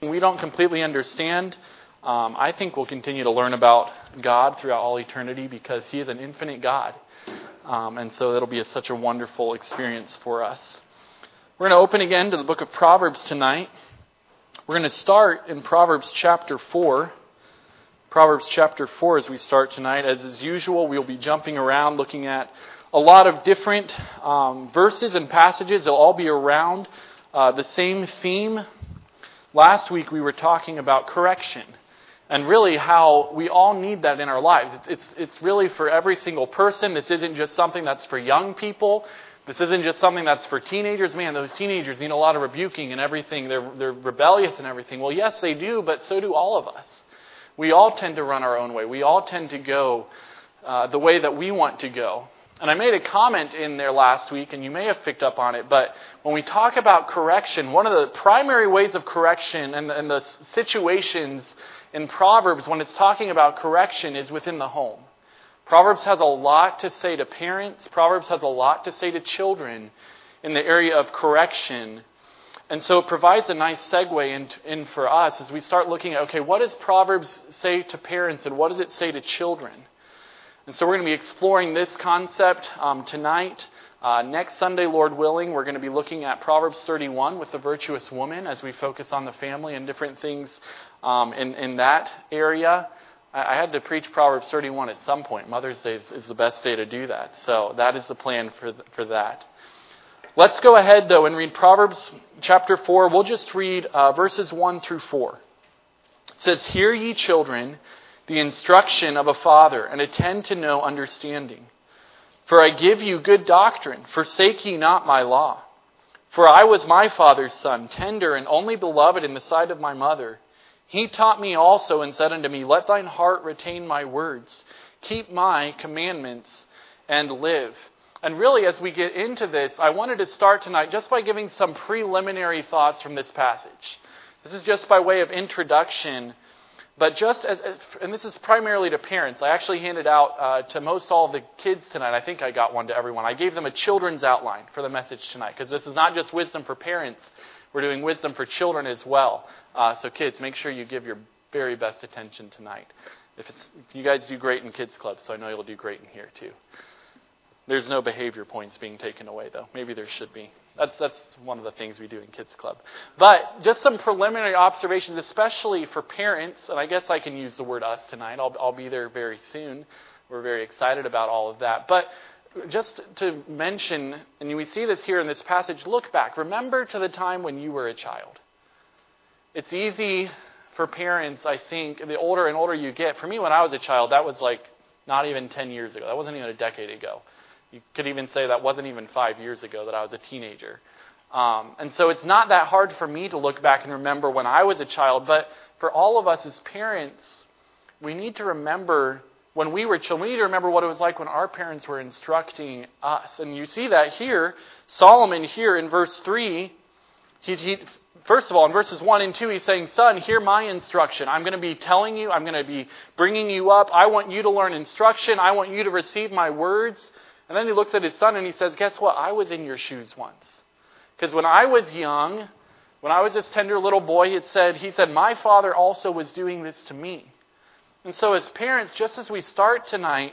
we don't completely understand, I think we'll continue to learn about God throughout all eternity because He is an infinite God. And so it'll be such a wonderful experience for us. We're going to open again to the book of Proverbs tonight. We're going to start in Proverbs chapter 4. Proverbs chapter 4 as we start tonight. As is usual, we'll be jumping around looking at a lot of different verses and passages. They'll all be around the same theme. Last week we were talking about correction and really how we all need that in our lives. It's really for every single person. This isn't just something that's for young people. This isn't just something that's for teenagers. Man, those teenagers need a lot of rebuking and everything. They're rebellious and everything. Well, yes, they do, but so do all of us. We all tend to run our own way. We all tend to go the way that we want to go. And I made a comment in there last week, and you may have picked up on it, but when we talk about correction, one of the primary ways of correction and the situations in Proverbs when it's talking about correction is within the home. Proverbs has a lot to say to parents. Proverbs has a lot to say to children in the area of correction. And so it provides a nice segue in for us as we start looking at, okay, what does Proverbs say to parents and what does it say to children? And so we're going to be exploring this concept tonight. Next Sunday, Lord willing, we're going to be looking at Proverbs 31 with the virtuous woman as we focus on the family and different things in that area. I had to preach Proverbs 31 at some point. Mother's Day is the best day to do that. So that is the plan for that. Let's go ahead, though, and read Proverbs chapter 4. We'll just read verses 1 through 4. It says, "Hear ye children, the instruction of a father, and attend to know understanding. For I give you good doctrine, forsake ye not my law. For I was my father's son, tender and only beloved in the sight of my mother. He taught me also and said unto me, Let thine heart retain my words. Keep my commandments and live." And really, as we get into this, I wanted to start tonight just by giving some preliminary thoughts from this passage. This is just by way of introduction. But just and this is primarily to parents. I actually handed out to most all of the kids tonight. I think I got one to everyone. I gave them a children's outline for the message tonight. Because this is not just wisdom for parents. We're doing wisdom for children as well. So kids, make sure you give your very best attention tonight. You guys do great in Kids Club, so I know you'll do great in here too. There's no behavior points being taken away, though. Maybe there should be. That's one of the things we do in Kids Club. But just some preliminary observations, especially for parents, and I guess I can use the word us tonight. I'll be there very soon. We're very excited about all of that. But just to mention, and we see this here in this passage, look back. Remember to the time when you were a child. It's easy for parents, I think, the older and older you get. For me, when I was a child, that was like not even 10 years ago. That wasn't even a decade ago. You could even say that wasn't even 5 years ago that I was a teenager. And so it's not that hard for me to look back and remember when I was a child. But for all of us as parents, we need to remember when we were children. We need to remember what it was like when our parents were instructing us. And you see that here. Solomon here in verse 3, he first of all, in verses 1 and 2, he's saying, Son, hear my instruction. I'm going to be telling you. I'm going to be bringing you up. I want you to learn instruction. I want you to receive my words. And then he looks at his son and he says, guess what? I was in your shoes once. Because when I was young, when I was this tender little boy, he said, my father also was doing this to me. And so as parents, just as we start tonight,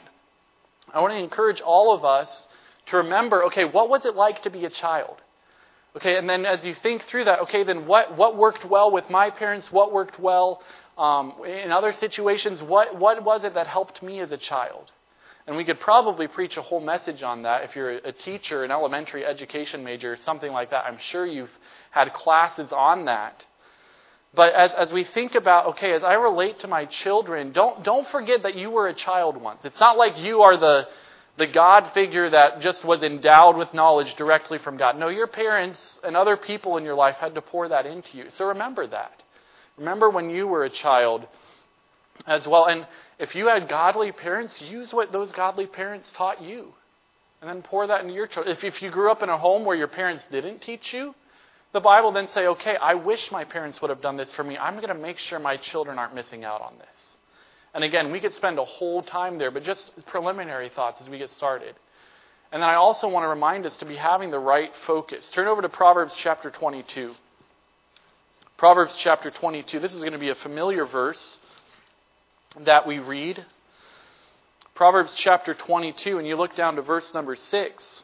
I want to encourage all of us to remember, okay, what was it like to be a child? Okay, and then as you think through that, okay, then what worked well with my parents? What worked well in other situations? What was it that helped me as a child? And we could probably preach a whole message on that if you're a teacher, an elementary education major, something like that. I'm sure you've had classes on that. But as we think about, okay, as I relate to my children, don't forget that you were a child once. It's not like you are the God figure that just was endowed with knowledge directly from God. No, your parents and other people in your life had to pour that into you. So remember that. Remember when you were a child as well. And if you had godly parents, use what those godly parents taught you. And then pour that into your children. If you grew up in a home where your parents didn't teach you, the Bible then say, okay, I wish my parents would have done this for me. I'm going to make sure my children aren't missing out on this. And again, we could spend a whole time there, but just preliminary thoughts as we get started. And then I also want to remind us to be having the right focus. Turn over to Proverbs chapter 22. Proverbs chapter 22. This is going to be a familiar verse that we read. Proverbs chapter 22, and you look down to verse number 6.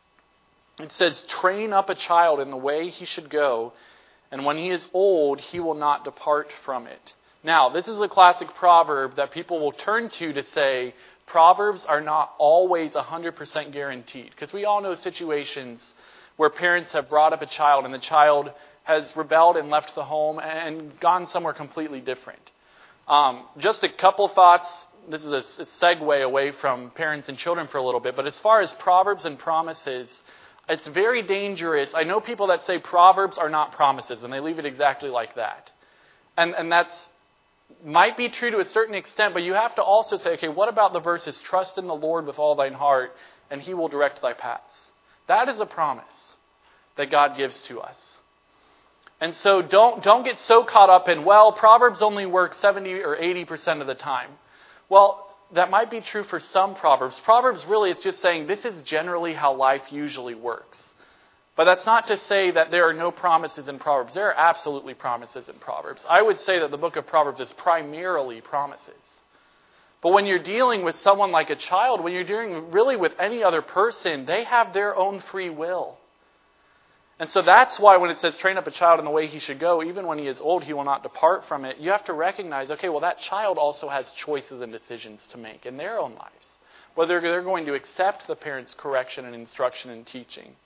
It says, "Train up a child in the way he should go, and when he is old, he will not depart from it." Now, this is a classic proverb that people will turn to say, Proverbs are not always 100% guaranteed. Because we all know situations where parents have brought up a child and the child has rebelled and left the home and gone somewhere completely different. Just a couple thoughts. This is a segue away from parents and children for a little bit. But as far as Proverbs and promises, it's very dangerous. I know people that say Proverbs are not promises, and they leave it exactly like that. And that's might be true to a certain extent, but you have to also say, okay, what about the verses, "Trust in the Lord with all thine heart, and he will direct thy paths"? That is a promise that God gives to us. And so don't get so caught up in, well, Proverbs only work 70 or 80% of the time. Well, that might be true for some Proverbs. Proverbs really, it's just saying this is generally how life usually works. But that's not to say that there are no promises in Proverbs. There are absolutely promises in Proverbs. I would say that the book of Proverbs is primarily promises. But when you're dealing with someone like a child, when you're dealing really with any other person, they have their own free will. And so that's why when it says, "Train up a child in the way he should go, even when he is old, he will not depart from it," you have to recognize, okay, well, that child also has choices and decisions to make in their own lives. Whether they're going to accept the parent's correction and instruction and teaching.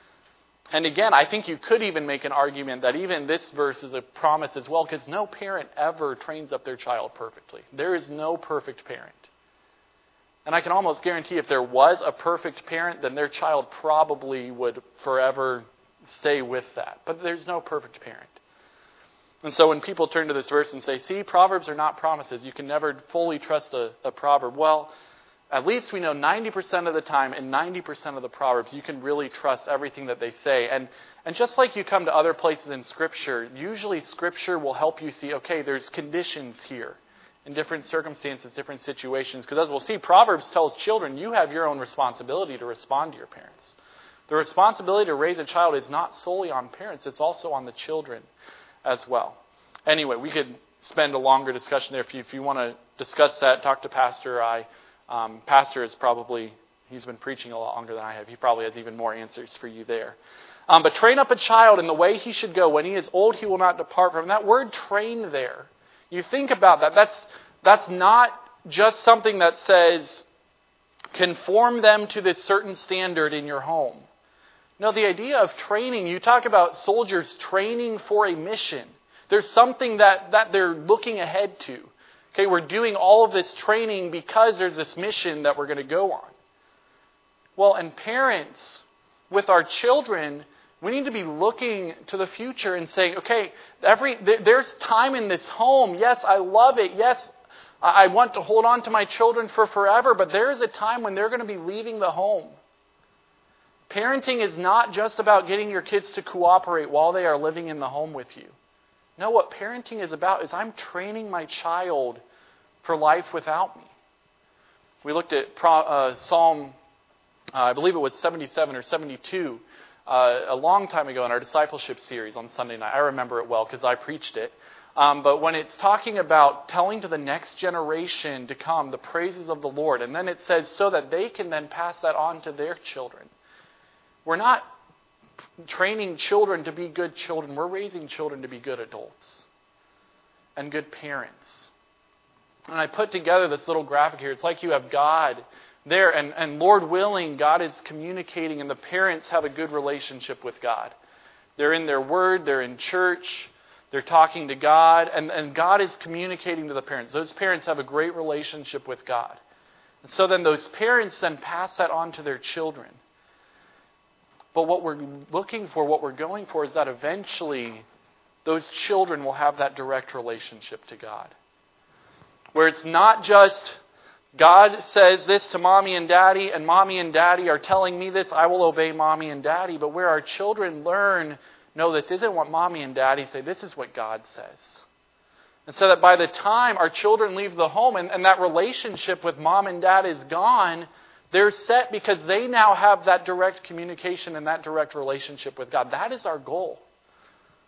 And again, I think you could even make an argument that even this verse is a promise as well, because no parent ever trains up their child perfectly. There is no perfect parent. And I can almost guarantee if there was a perfect parent, then their child probably would forever stay with that. But there's no perfect parent. And so when people turn to this verse and say, see, Proverbs are not promises, you can never fully trust a proverb. Well, at least we know 90% of the time in 90% of the Proverbs, you can really trust everything that they say. And just like you come to other places in Scripture, usually Scripture will help you see, okay, there's conditions here in different circumstances, different situations. Because as we'll see, Proverbs tells children, you have your own responsibility to respond to your parents. The responsibility to raise a child is not solely on parents, it's also on the children as well. Anyway, we could spend a longer discussion there. If you want to discuss that, talk to Pastor. Pastor is he's been preaching a lot longer than I have. He probably has even more answers for you there. But train up a child in the way he should go. When he is old, he will not depart from. That word "train" there, you think about that. That's not just something that says conform them to this certain standard in your home. No, the idea of training, you talk about soldiers training for a mission. There's something that they're looking ahead to. Okay, we're doing all of this training because there's this mission that we're going to go on. Well, and parents, with our children, we need to be looking to the future and saying, okay, there's time in this home. Yes, I love it. Yes, I want to hold on to my children for forever, but there is a time when they're going to be leaving the home. Parenting is not just about getting your kids to cooperate while they are living in the home with you. No, what parenting is about is I'm training my child for life without me. We looked at Psalm, I believe it was 77 or 72, a long time ago in our discipleship series on Sunday night. I remember it well because I preached it. But when it's talking about telling to the next generation to come the praises of the Lord, and then it says so that they can then pass that on to their children. We're not training children to be good children. We're raising children to be good adults and good parents. And I put together this little graphic here. It's like you have God there, and Lord willing, God is communicating, and the parents have a good relationship with God. They're in their word, they're in church, they're talking to God, and God is communicating to the parents. Those parents have a great relationship with God. And so then those parents then pass that on to their children. But what we're looking for, what we're going for, is that eventually those children will have that direct relationship to God. Where it's not just God says this to mommy and daddy are telling me this, I will obey mommy and daddy. But where our children learn, no, this isn't what mommy and daddy say, this is what God says. And so that by the time our children leave the home and that relationship with mom and dad is gone, they're set because they now have that direct communication and that direct relationship with God. That is our goal.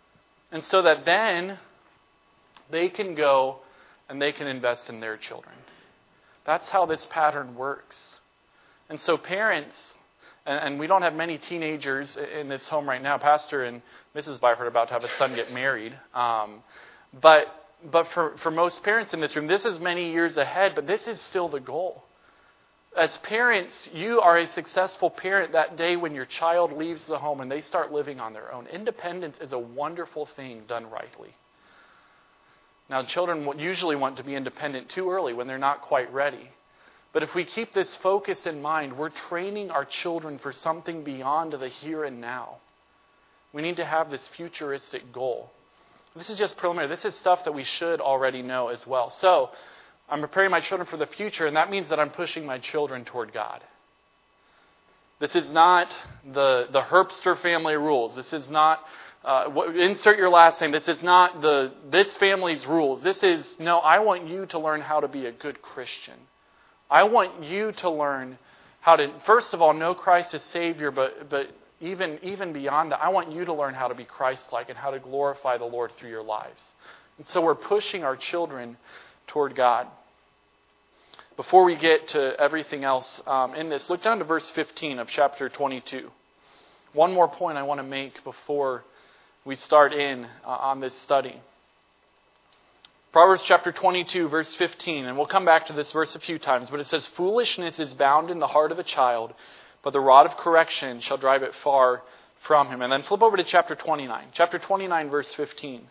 And so that then they can go and they can invest in their children. That's how this pattern works. And so parents, and we don't have many teenagers in this home right now. Pastor and Mrs. Byford are about to have a son get married. But for most parents in this room, this is many years ahead, but this is still the goal. As parents, you are a successful parent that day when your child leaves the home and they start living on their own. Independence is a wonderful thing done rightly. Now, children usually want to be independent too early when they're not quite ready. But if we keep this focus in mind, we're training our children for something beyond the here and now. We need to have this futuristic goal. This is just preliminary. This is stuff that we should already know as well. So, I'm preparing my children for the future, and that means that I'm pushing my children toward God. This is not the Herbster family rules. This is not, insert your last name. This is not this family's rules. This is, no, I want you to learn how to be a good Christian. I want you to learn how to, first of all, know Christ as Savior, but even beyond that, I want you to learn how to be Christ-like and how to glorify the Lord through your lives. And so we're pushing our children toward God. Before we get to everything else in this, look down to verse 15 of chapter 22. One more point I want to make before we start in on this study. Proverbs chapter 22, verse 15, and we'll come back to this verse a few times, but it says, "Foolishness is bound in the heart of a child, but the rod of correction shall drive it far from him." And then flip over to chapter 29. Chapter 29, verse 15.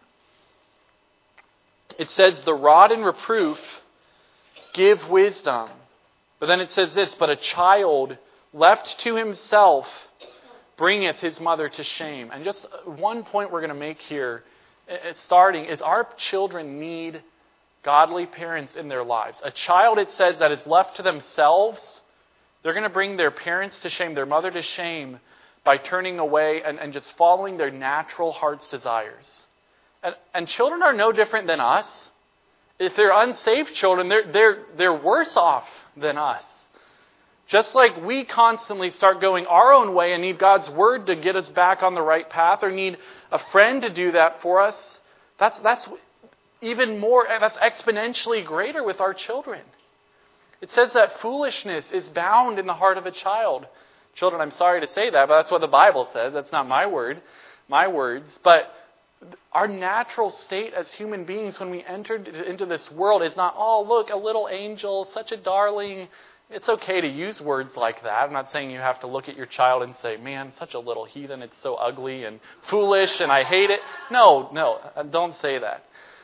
It says, "The rod and reproof give wisdom." But then it says this, "But a child left to himself bringeth his mother to shame." And just one point we're going to make here, starting, is our children need godly parents in their lives. A child, it says, that is left to themselves, they're going to bring their parents to shame, their mother to shame, by turning away and just following their natural heart's desires. And children are no different than us. If they're unsaved children, they're worse off than us. Just like we constantly start going our own way and need God's Word to get us back on the right path, or need a friend to do that for us, that's even more, that's exponentially greater with our children. It says that foolishness is bound in the heart of a child. Children, I'm sorry to say that, but that's what the Bible says. That's not my words. But our natural state as human beings when we entered into this world is not, "Oh, look, a little angel, such a darling." It's okay to use words like that. I'm not saying you have to look at your child and say, "Man, such a little heathen, it's so ugly and foolish and I hate it." No, don't say that.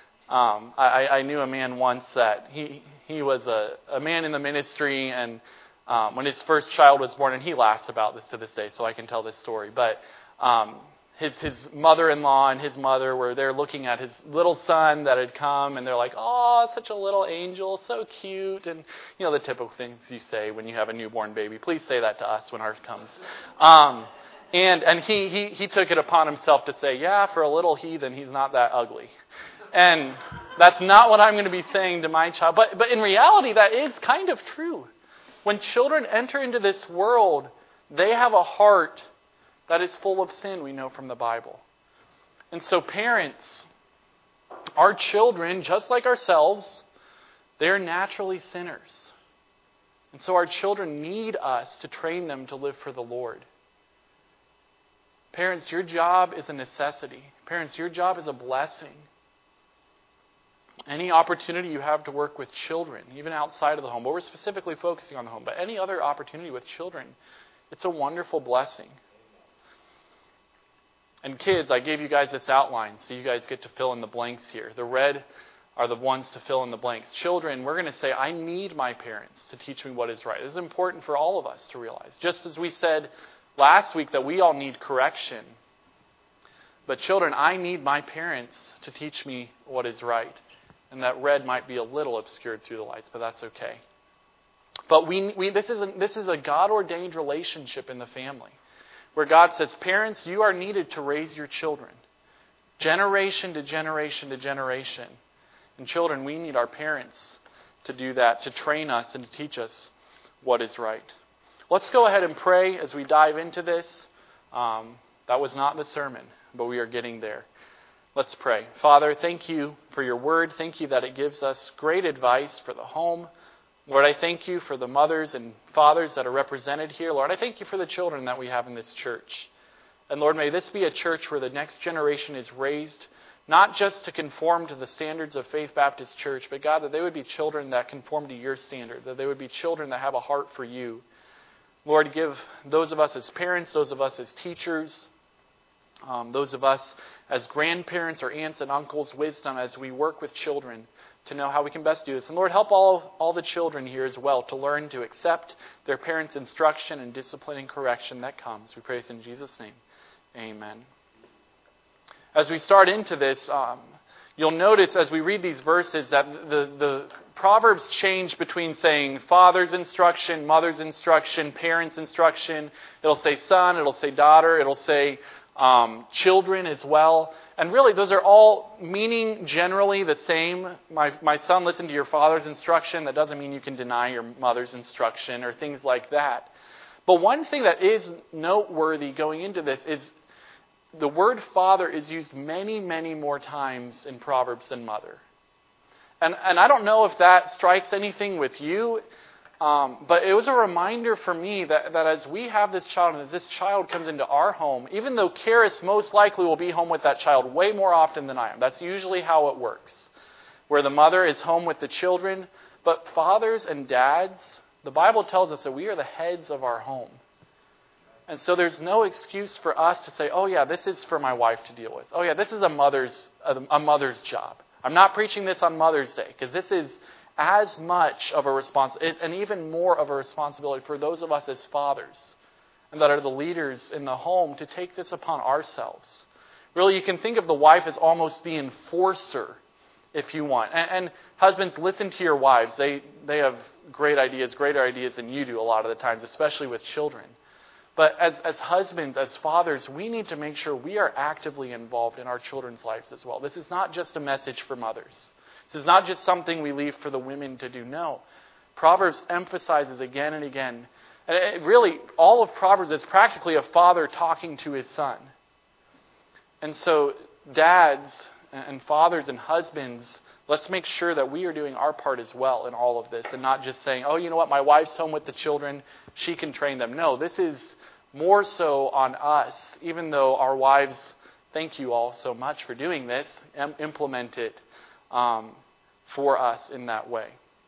I knew a man once that he was a man in the ministry, and when his first child was born, and he laughs about this to this day, so I can tell this story, but his mother-in-law and his mother were there looking at his little son that had come, and they're like, "Oh, such a little angel, so cute," and you know the typical things you say when you have a newborn baby. Please say that to us when ours comes. And he took it upon himself to say, "Yeah, for a little heathen, he's not that ugly." And that's not what I'm going to be saying to my child. But in reality, that is kind of true. When children enter into this world, they have a heart that is full of sin, we know from the Bible. And so parents, our children, just like ourselves, they're naturally sinners. And so our children need us to train them to live for the Lord. Parents, your job is a necessity. Parents, your job is a blessing. Any opportunity you have to work with children, even outside of the home, but we're specifically focusing on the home, but any other opportunity with children, it's a wonderful blessing. And kids, I gave you guys this outline, so you guys get to fill in the blanks here. The red are the ones to fill in the blanks. Children, we're going to say, "I need my parents to teach me what is right." This is important for all of us to realize. Just as we said last week that we all need correction. But children, I need my parents to teach me what is right. And that red might be a little obscured through the lights, but that's okay. But this is a God-ordained relationship in the family, where God says, "Parents, you are needed to raise your children, generation to generation to generation." And children, we need our parents to do that, to train us and to teach us what is right. Let's go ahead and pray as we dive into this. That was not the sermon, but we are getting there. Let's pray. Father, thank you for your word. Thank you that it gives us great advice for the home. Lord, I thank you for the mothers and fathers that are represented here. Lord, I thank you for the children that we have in this church. And Lord, may this be a church where the next generation is raised, not just to conform to the standards of Faith Baptist Church, but God, that they would be children that conform to your standard, that they would be children that have a heart for you. Lord, give those of us as parents, those of us as teachers, those of us as grandparents or aunts and uncles wisdom as we work with children to know how we can best do this. And Lord, help all the children here as well to learn to accept their parents' instruction and discipline and correction that comes. We pray this in Jesus' name. Amen. As we start into this, you'll notice as we read these verses that the Proverbs change between saying father's instruction, mother's instruction, parents' instruction. It'll say son, it'll say daughter, it'll say children as well. And really, those are all meaning generally the same. My son, listen to your father's instruction. That doesn't mean you can deny your mother's instruction or things like that. But one thing that is noteworthy going into this is the word father is used many, many more times in Proverbs than mother. And I don't know if that strikes anything with you, but it was a reminder for me that as we have this child and as this child comes into our home, even though Karis most likely will be home with that child way more often than I am. That's usually how it works, where the mother is home with the children. But fathers and dads, the Bible tells us that we are the heads of our home. And so there's no excuse for us to say, oh yeah, this is for my wife to deal with. Oh yeah, this is a mother's job. I'm not preaching this on Mother's Day because this is as much of a responsibility and even more of a responsibility for those of us as fathers and that are the leaders in the home to take this upon ourselves. Really, you can think of the wife as almost the enforcer, if you want. And husbands, listen to your wives. They have greater ideas than you do a lot of the times, especially with children. But as husbands, as fathers, we need to make sure we are actively involved in our children's lives as well. This is not just a message for mothers. This is not just something we leave for the women to do. No. Proverbs emphasizes again and again. And really, all of Proverbs is practically a father talking to his son. And so, dads and fathers and husbands, let's make sure that we are doing our part as well in all of this and not just saying, oh, you know what, my wife's home with the children, she can train them. No, this is more so on us, even though our wives, thank you all so much for doing this, implement it for us in that way.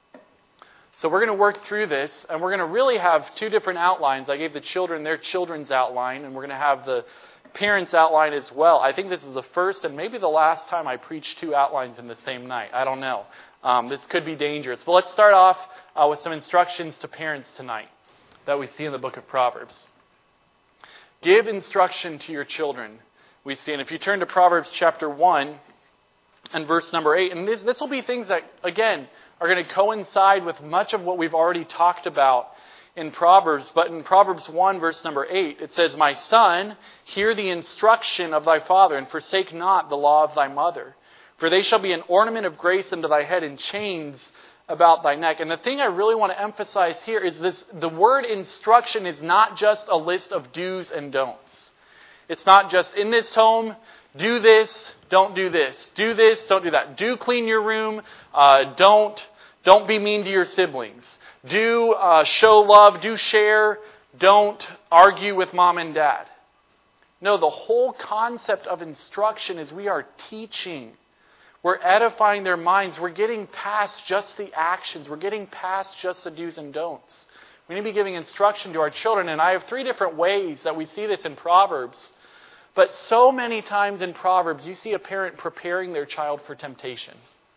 So we're going to work through this, and we're going to really have two different outlines. I gave the children their children's outline, and we're going to have the parents' outline as well. I think this is the first and maybe the last time I preach two outlines in the same night. I don't know. This could be dangerous. But let's start off with some instructions to parents tonight that we see in the book of Proverbs. Give instruction to your children, we see. And if you turn to Proverbs chapter 1 and verse number 8, and this will be things that, again, are going to coincide with much of what we've already talked about in Proverbs. But in Proverbs 1, verse number 8, it says, My son, hear the instruction of thy father, and forsake not the law of thy mother. For they shall be an ornament of grace unto thy head, and chains about thy neck. And the thing I really want to emphasize here is this: the word instruction is not just a list of do's and don'ts. It's not just in this home, do this, don't do this. Do this, don't do that. Do clean your room, don't be mean to your siblings. Do show love, do share, don't argue with mom and dad. No, the whole concept of instruction is we are teaching. We're edifying their minds. We're getting past just the actions. We're getting past just the do's and don'ts. We need to be giving instruction to our children. And I have three different ways that we see this in Proverbs. But so many times in Proverbs, you see a parent preparing their child for temptation.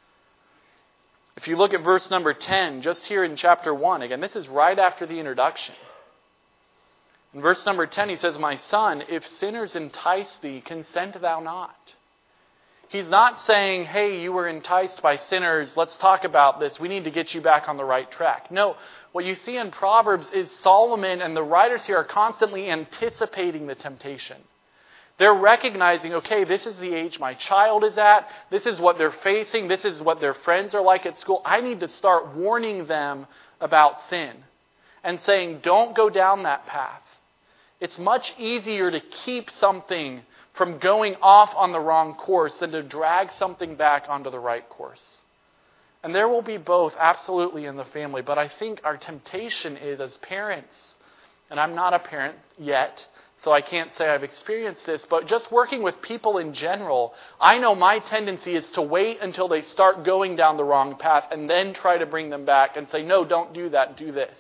If you look at verse number 10, just here in chapter 1, again, this is right after the introduction. In verse number 10, he says, My son, if sinners entice thee, consent thou not. He's not saying, hey, you were enticed by sinners, let's talk about this, we need to get you back on the right track. No, what you see in Proverbs is Solomon and the writers here are constantly anticipating the temptation. They're recognizing, okay, this is the age my child is at, this is what they're facing, this is what their friends are like at school. I need to start warning them about sin and saying, don't go down that path. It's much easier to keep something from going off on the wrong course than to drag something back onto the right course. And there will be both, absolutely, in the family. But I think our temptation is, as parents, and I'm not a parent yet, so I can't say I've experienced this, but just working with people in general, I know my tendency is to wait until they start going down the wrong path and then try to bring them back and say, no, don't do that, do this.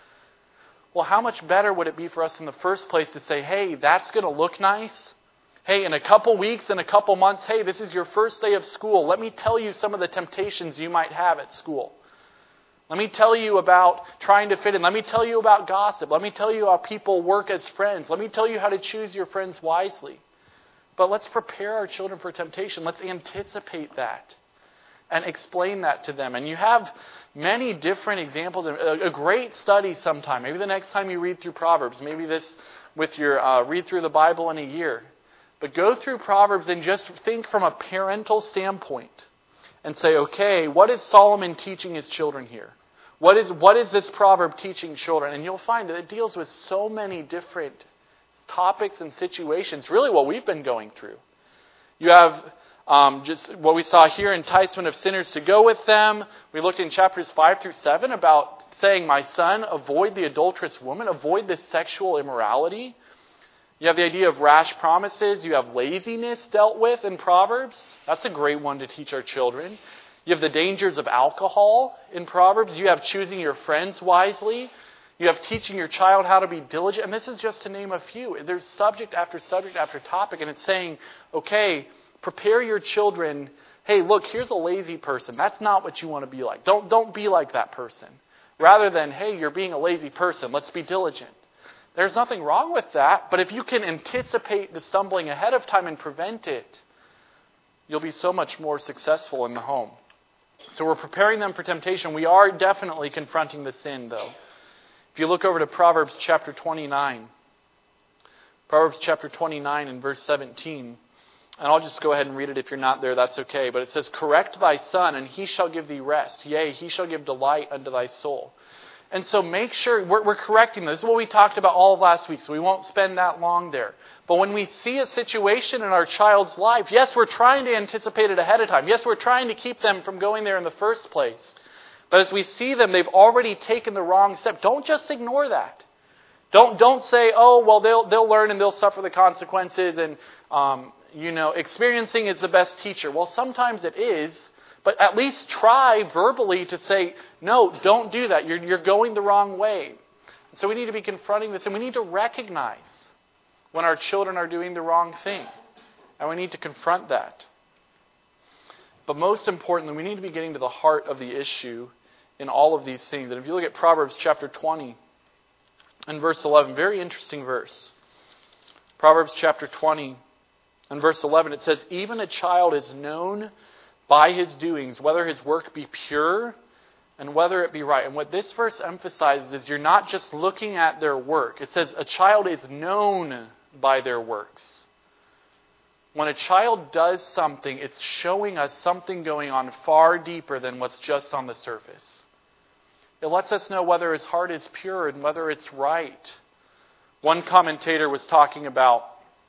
Well, how much better would it be for us in the first place to say, hey, that's going to look nice. Hey, in a couple weeks, in a couple months, hey, this is your first day of school. Let me tell you some of the temptations you might have at school. Let me tell you about trying to fit in. Let me tell you about gossip. Let me tell you how people work as friends. Let me tell you how to choose your friends wisely. But let's prepare our children for temptation. Let's anticipate that and explain that to them. And you have many different examples. A great study sometime. Maybe the next time you read through Proverbs. Maybe this with your read through the Bible in a year. But go through Proverbs and just think from a parental standpoint and say, okay, what is Solomon teaching his children here? What is this proverb teaching children? And you'll find that it deals with so many different topics and situations, really what we've been going through. You have just what we saw here, enticement of sinners to go with them. We looked in chapters 5 through 7 about saying, my son, avoid the adulterous woman, avoid the sexual immorality. You have the idea of rash promises. You have laziness dealt with in Proverbs. That's a great one to teach our children. You have the dangers of alcohol in Proverbs. You have choosing your friends wisely. You have teaching your child how to be diligent. And this is just to name a few. There's subject after topic. And it's saying, okay, prepare your children. Hey, look, here's a lazy person. That's not what you want to be like. Don't be like that person. Rather than, hey, you're being a lazy person. Let's be diligent. There's nothing wrong with that, but if you can anticipate the stumbling ahead of time and prevent it, you'll be so much more successful in the home. So we're preparing them for temptation. We are definitely confronting the sin, though. If you look over to Proverbs chapter 29, Proverbs chapter 29 and verse 17, and I'll just go ahead and read it. If you're not there, that's okay. But it says, correct thy son, and he shall give thee rest. Yea, he shall give delight unto thy soul. And so make sure, we're correcting this. This is what we talked about all of last week, so we won't spend that long there. But when we see a situation in our child's life, yes, we're trying to anticipate it ahead of time. Yes, we're trying to keep them from going there in the first place. But as we see them, they've already taken the wrong step. Don't just ignore that. Don't say, oh, well, they'll learn and they'll suffer the consequences, and experiencing is the best teacher. Well, sometimes it is. But at least try verbally to say, no, don't do that. You're going the wrong way. So we need to be confronting this, and we need to recognize when our children are doing the wrong thing. And we need to confront that. But most importantly, we need to be getting to the heart of the issue in all of these things. And if you look at Proverbs chapter 20 and verse 11, very interesting verse. Proverbs chapter 20 and verse 11, it says, even a child is known by his doings, whether his work be pure and whether it be right. And what this verse emphasizes is you're not just looking at their work. It says a child is known by their works. When a child does something, it's showing us something going on far deeper than what's just on the surface. It lets us know whether his heart is pure and whether it's right. One commentator was talking about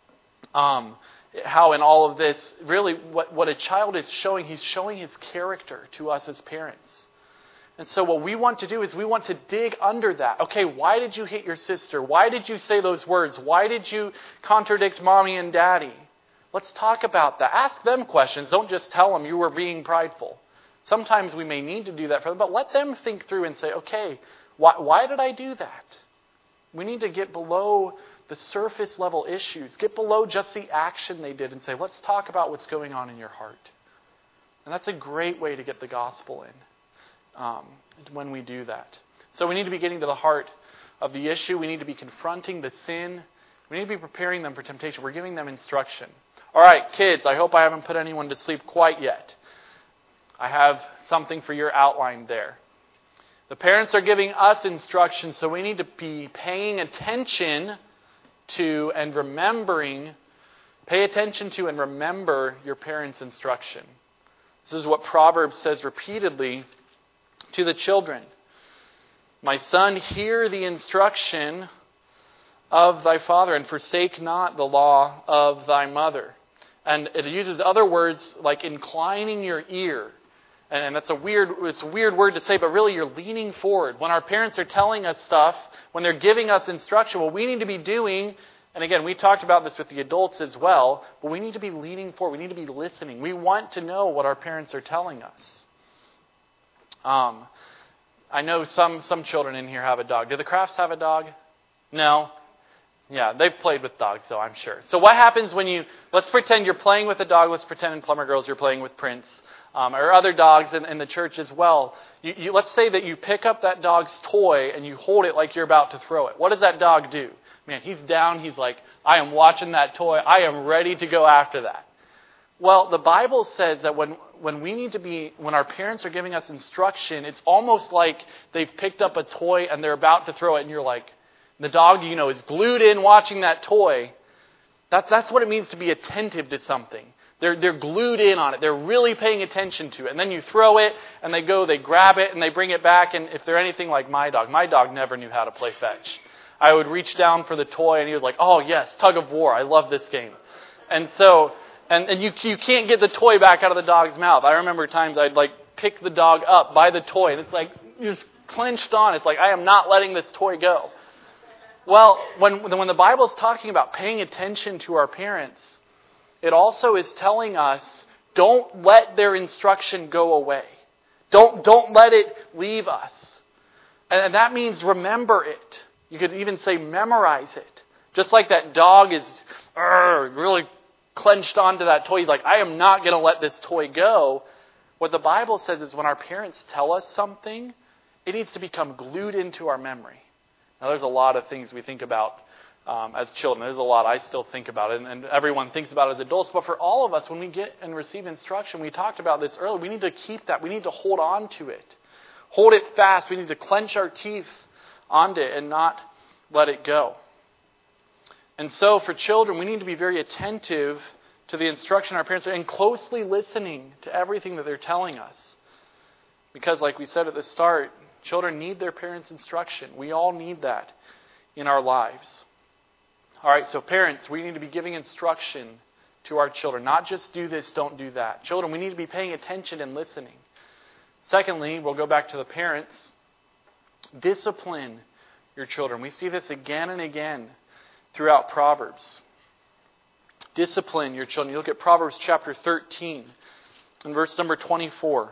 how in all of this, really what a child is showing, he's showing his character to us as parents. And so what we want to do is we want to dig under that. Okay, why did you hit your sister? Why did you say those words? Why did you contradict mommy and daddy? Let's talk about that. Ask them questions. Don't just tell them you were being prideful. Sometimes we may need to do that for them, but let them think through and say, okay, why did I do that? We need to get below the surface level issues. Get below just the action they did and say, let's talk about what's going on in your heart. And that's a great way to get the gospel in when we do that. So we need to be getting to the heart of the issue. We need to be confronting the sin. We need to be preparing them for temptation. We're giving them instruction. All right, kids, I hope I haven't put anyone to sleep quite yet. I have something for your outline there. The parents are giving us instructions, so we need to be paying attention to and remembering, pay attention to and remember your parents' instruction. This is what Proverbs says repeatedly to the children. My son, hear the instruction of thy father, and forsake not the law of thy mother. And it uses other words like inclining your ear. And it's a weird word to say, but really you're leaning forward. When our parents are telling us stuff, when they're giving us instruction, what we need to be doing, and again, we talked about this with the adults as well, but we need to be leaning forward. We need to be listening. We want to know what our parents are telling us. I know some children in here have a dog. Do the Crafts have a dog? No? Yeah, they've played with dogs, though, I'm sure. So what happens when let's pretend you're playing with a dog. Let's pretend in Plumber Girls you're playing with Prince, or other dogs in the church as well. Let's say that you pick up that dog's toy and you hold it like you're about to throw it. What does that dog do? Man, he's down. He's like, I am watching that toy. I am ready to go after that. Well, the Bible says that when our parents are giving us instruction, it's almost like they've picked up a toy and they're about to throw it, and you're like, the dog, is glued in watching that toy. That's what it means to be attentive to something. They're glued in on it. They're really paying attention to it. And then you throw it, and they grab it, and they bring it back. And if they're anything like my dog never knew how to play fetch. I would reach down for the toy, and he was like, oh yes, tug of war. I love this game. And so, and you can't get the toy back out of the dog's mouth. I remember times I'd pick the dog up by the toy, and it's like, you're just clenched on. It's like, I am not letting this toy go. Well, when the Bible is talking about paying attention to our parents, it also is telling us, don't let their instruction go away. Don't let it leave us. And that means remember it. You could even say memorize it. Just like that dog is really clenched onto that toy. He's like, I am not going to let this toy go. What the Bible says is when our parents tell us something, it needs to become glued into our memory. Now, there's a lot of things we think about as children. There's a lot I still think about, and everyone thinks about it as adults. But for all of us, when we get and receive instruction, we talked about this earlier, we need to keep that. We need to hold on to it. Hold it fast. We need to clench our teeth onto it and not let it go. And so for children, we need to be very attentive to the instruction our parents are and closely listening to everything that they're telling us. Because like we said at the start, children need their parents' instruction. We all need that in our lives. All right, so parents, we need to be giving instruction to our children. Not just do this, don't do that. Children, we need to be paying attention and listening. Secondly, we'll go back to the parents. Discipline your children. We see this again and again throughout Proverbs. Discipline your children. You look at Proverbs chapter 13 and verse number 24.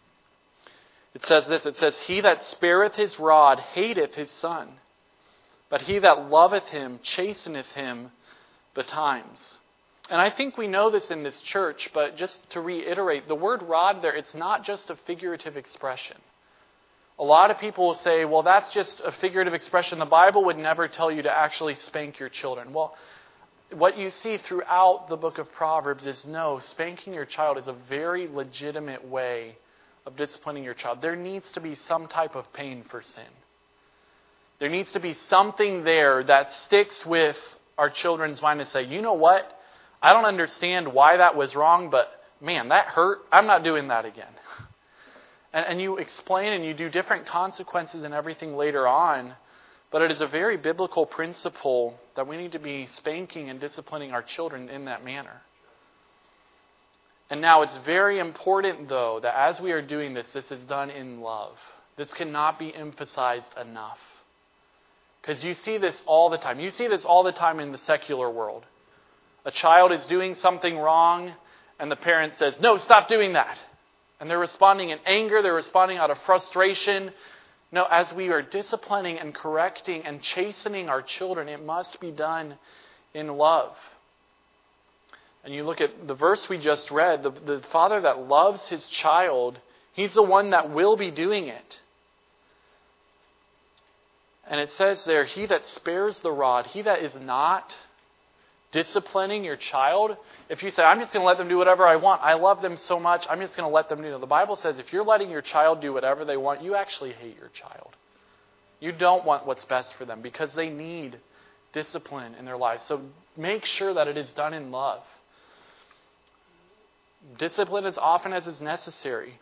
It says this, it says, He that spareth his rod hateth his son, but he that loveth him chasteneth him betimes. And I think we know this in this church, but just to reiterate, the word rod there, it's not just a figurative expression. A lot of people will say, well, that's just a figurative expression. The Bible would never tell you to actually spank your children. Well, what you see throughout the book of Proverbs is no, spanking your child is a very legitimate way of disciplining your child. There needs to be some type of pain for sin. There needs to be something there that sticks with our children's mind and say, you know what? I don't understand why that was wrong, but man, that hurt. I'm not doing that again. And you explain and you do different consequences and everything later on, but it is a very biblical principle that we need to be spanking and disciplining our children in that manner. And now it's very important, though, that as we are doing this, this is done in love. This cannot be emphasized enough. Because you see this all the time. You see this all the time in the secular world. A child is doing something wrong, and the parent says, no, stop doing that. And they're responding in anger. They're responding out of frustration. No, as we are disciplining and correcting and chastening our children, it must be done in love. And you look at the verse we just read, the father that loves his child, he's the one that will be doing it. And it says there, he that spares the rod, he that is not disciplining your child. If you say, I'm just going to let them do whatever I want. I love them so much, I'm just going to let them do it. The Bible says if you're letting your child do whatever they want, you actually hate your child. You don't want what's best for them because they need discipline in their lives. So make sure that it is done in love. Discipline as often as is necessary.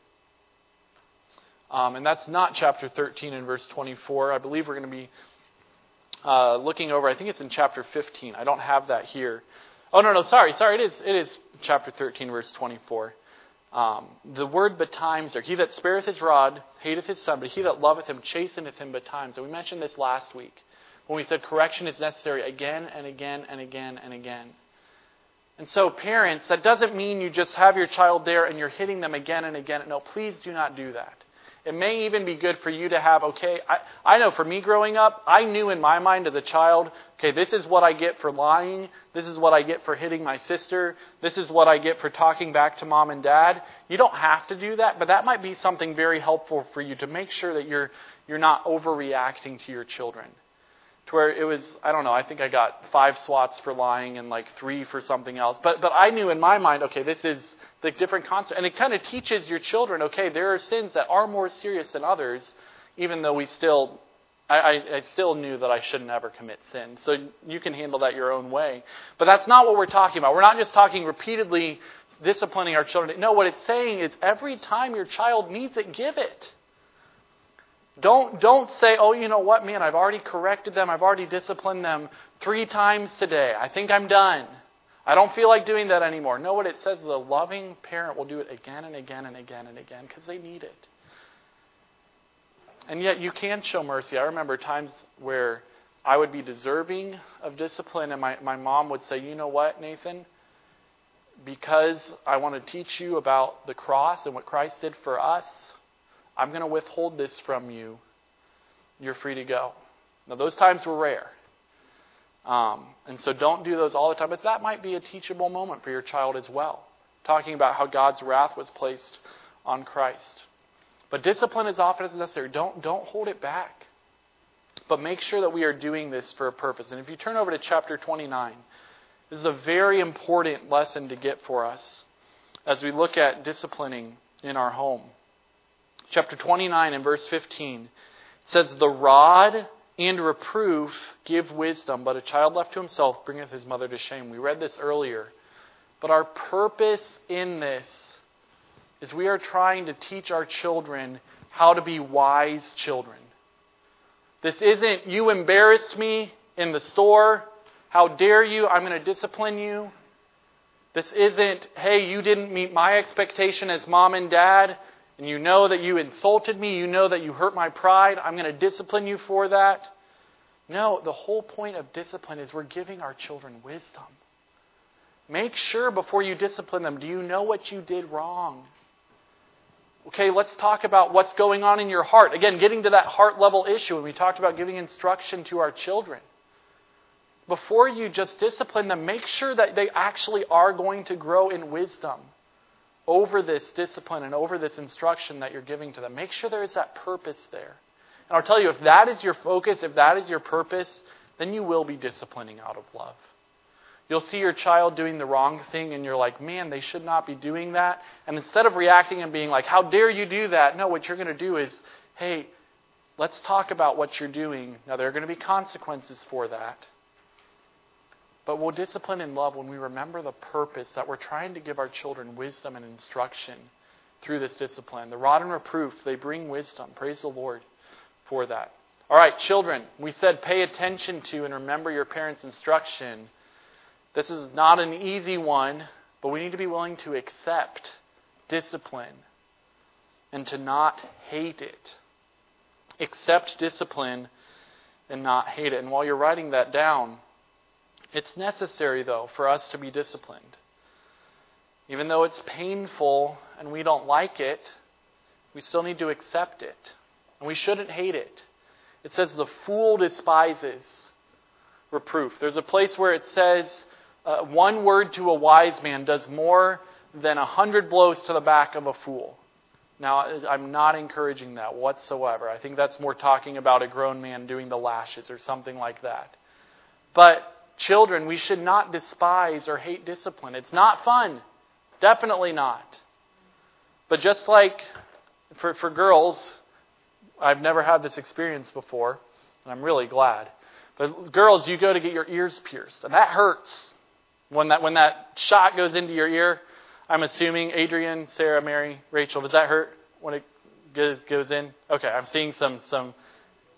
And that's not chapter 13 and verse 24. I believe we're going to be looking over, I think it's in chapter 15. I don't have that here. Oh, no, sorry. It is chapter 13, verse 24. The word betimes there. He that spareth his rod hateth his son, but he that loveth him chasteneth him betimes. And we mentioned this last week when we said correction is necessary again and again and again and again. And so parents, that doesn't mean you just have your child there and you're hitting them again and again. No, please do not do that. It may even be good for you to have, I know for me growing up, I knew in my mind as a child, this is what I get for lying. This is what I get for hitting my sister. This is what I get for talking back to mom and dad. You don't have to do that, but that might be something very helpful for you to make sure that you're not overreacting to your children. To where it was, I think I got 5 swats for lying and 3 for something else. But I knew in my mind, this is the different concept. And it kind of teaches your children, there are sins that are more serious than others, even though I still knew that I shouldn't ever commit sin. So you can handle that your own way. But that's not what we're talking about. We're not just talking repeatedly disciplining our children. No, what it's saying is every time your child needs it, give it. Don't say, you know what, man, I've already corrected them. I've already disciplined them 3 times today. I think I'm done. I don't feel like doing that anymore. No, what it says is a loving parent will do it again and again and again and again because they need it. And yet you can show mercy. I remember times where I would be deserving of discipline and my mom would say, you know what, Nathan? Because I want to teach you about the cross and what Christ did for us, I'm going to withhold this from you. You're free to go. Now, those times were rare. And so don't do those all the time. But that might be a teachable moment for your child as well. Talking about how God's wrath was placed on Christ. But discipline as often as necessary. Don't hold it back. But make sure that we are doing this for a purpose. And if you turn over to chapter 29, this is a very important lesson to get for us as we look at disciplining in our home. Chapter 29 and verse 15 says, the rod and reproof give wisdom, but a child left to himself bringeth his mother to shame. We read this earlier. But our purpose in this is we are trying to teach our children how to be wise children. This isn't, you embarrassed me in the store. How dare you? I'm going to discipline you. This isn't, hey, you didn't meet my expectation as mom and dad. And you know that you insulted me. You know that you hurt my pride. I'm going to discipline you for that. No, the whole point of discipline is we're giving our children wisdom. Make sure before you discipline them, do you know what you did wrong? Let's talk about what's going on in your heart. Again, getting to that heart level issue when we talked about giving instruction to our children. Before you just discipline them, make sure that they actually are going to grow in wisdom over this discipline and over this instruction that you're giving to them. Make sure there is that purpose there. And I'll tell you, if that is your focus, if that is your purpose, then you will be disciplining out of love. You'll see your child doing the wrong thing and you're like, man, they should not be doing that. And instead of reacting and being like, how dare you do that? No, what you're going to do is, hey, let's talk about what you're doing. Now, there are going to be consequences for that. But we'll discipline in love when we remember the purpose that we're trying to give our children wisdom and instruction through this discipline. The rod and reproof, they bring wisdom. Praise the Lord for that. All right, children, we said pay attention to and remember your parents' instruction. This is not an easy one, but we need to be willing to accept discipline and to not hate it. Accept discipline and not hate it. And while you're writing that down, it's necessary, though, for us to be disciplined. Even though it's painful and we don't like it, we still need to accept it. And we shouldn't hate it. It says the fool despises reproof. There's a place where it says one word to a wise man does more than 100 blows to the back of a fool. Now, I'm not encouraging that whatsoever. I think that's more talking about a grown man doing the lashes or something like that. But children, we should not despise or hate discipline. It's not fun. Definitely not. But just like for girls, I've never had this experience before, and I'm really glad. But girls, you go to get your ears pierced, and that hurts. When that shot goes into your ear, I'm assuming, Adrian, Sarah, Mary, Rachel, does that hurt when it goes in? Okay, I'm seeing some.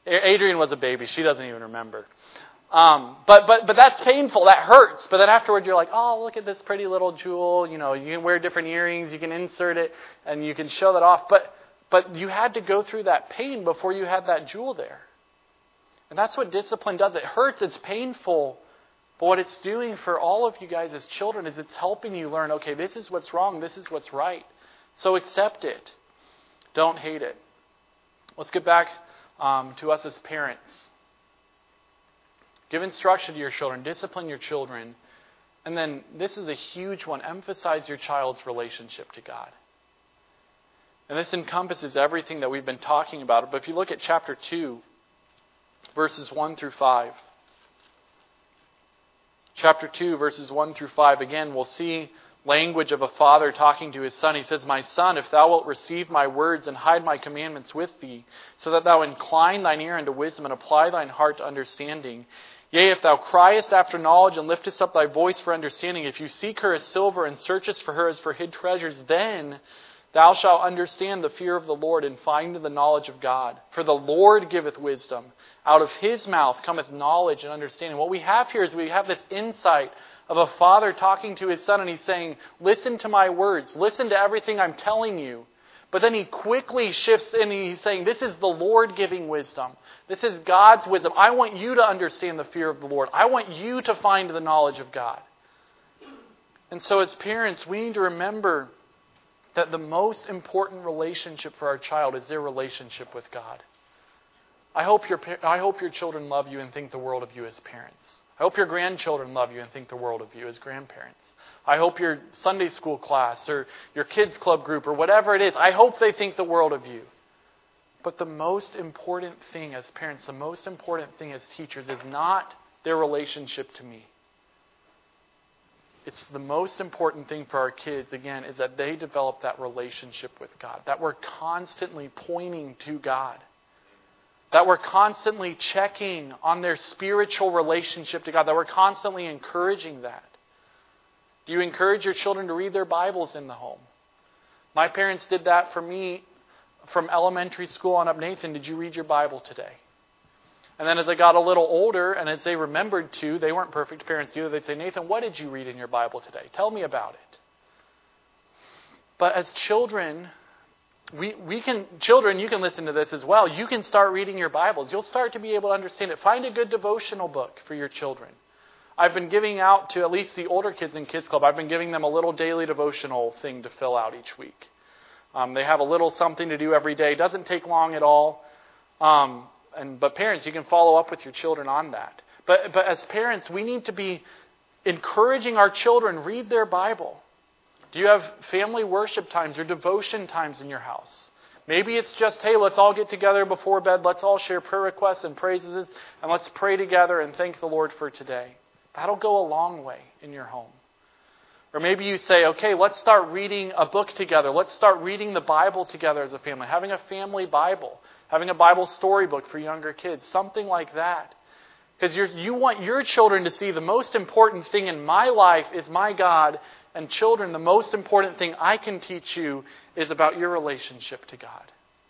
Adrian was a baby. She doesn't even remember. But that's painful. That hurts. But then afterwards you're like, oh, look at this pretty little jewel. You know, you can wear different earrings. You can insert it and you can show that off. But you had to go through that pain before you had that jewel there. And that's what discipline does. It hurts. It's painful. But what it's doing for all of you guys as children is it's helping you learn, okay, this is what's wrong. This is what's right. So accept it. Don't hate it. Let's get back to us as parents. Give instruction to your children. Discipline your children. And then, this is a huge one. Emphasize your child's relationship to God. And this encompasses everything that we've been talking about. But if you look at chapter 2, verses 1 through 5. Chapter 2, verses 1 through 5. Again, we'll see language of a father talking to his son. He says, "My son, if thou wilt receive my words and hide my commandments with thee, so that thou incline thine ear unto wisdom and apply thine heart to understanding. Yea, if thou criest after knowledge and liftest up thy voice for understanding, if you seek her as silver and searchest for her as for hid treasures, then thou shalt understand the fear of the Lord and find the knowledge of God. For the Lord giveth wisdom. Out of his mouth cometh knowledge and understanding." What we have here is we have this insight of a father talking to his son, and he's saying, listen to my words. Listen to everything I'm telling you. But then he quickly shifts in and he's saying, this is the Lord giving wisdom. This is God's wisdom. I want you to understand the fear of the Lord. I want you to find the knowledge of God. And so as parents, we need to remember that the most important relationship for our child is their relationship with God. I hope your children love you and think the world of you as parents. I hope your grandchildren love you and think the world of you as grandparents. I hope your Sunday school class or your kids club group or whatever it is, I hope they think the world of you. But the most important thing as parents, the most important thing as teachers is not their relationship to me. It's the most important thing for our kids, again, is that they develop that relationship with God. That we're constantly pointing to God. That we're constantly checking on their spiritual relationship to God. That we're constantly encouraging that. Do you encourage your children to read their Bibles in the home? My parents did that for me from elementary school on up. Nathan, did you read your Bible today? And then as they got a little older and as they remembered to, they weren't perfect parents either, they'd say, Nathan, what did you read in your Bible today? Tell me about it. But as children, you can listen to this as well. You can start reading your Bibles. You'll start to be able to understand it. Find a good devotional book for your children. I've been giving out to at least the older kids in Kids Club, I've been giving them a little daily devotional thing to fill out each week. They have a little something to do every day. It doesn't take long at all. But parents, you can follow up with your children on that. But as parents, we need to be encouraging our children, read their Bible. Do you have family worship times or devotion times in your house? Maybe it's just, hey, let's all get together before bed. Let's all share prayer requests and praises. And let's pray together and thank the Lord for today. That'll go a long way in your home. Or maybe you say, okay, let's start reading a book together. Let's start reading the Bible together as a family. Having a family Bible. Having a Bible storybook for younger kids. Something like that. Because you want your children to see the most important thing in my life is my God. And children, the most important thing I can teach you is about your relationship to God.